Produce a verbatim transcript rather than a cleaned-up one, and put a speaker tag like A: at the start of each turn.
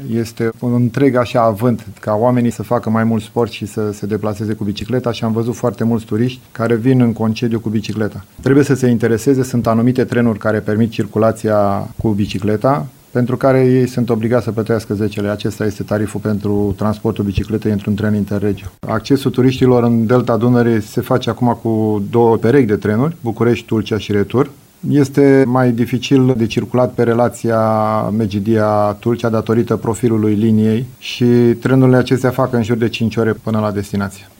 A: Este un întreg așa avânt ca oamenii să facă mai mult sport și să se deplaseze cu bicicleta și am văzut foarte mulți turiști care vin în concediu cu bicicleta. Trebuie să se intereseze, sunt anumite trenuri care permit circulația cu bicicleta, pentru care ei sunt obligați să plătească zece lei. Acesta este tariful pentru transportul bicicletei într-un tren interregio. Accesul turiștilor în Delta Dunării se face acum cu două perechi de trenuri, București, Tulcea și retur. Este mai dificil de circulat pe relația Megidia-Tulcea datorită profilului liniei și trenurile acestea fac în jur de cinci ore până la destinație.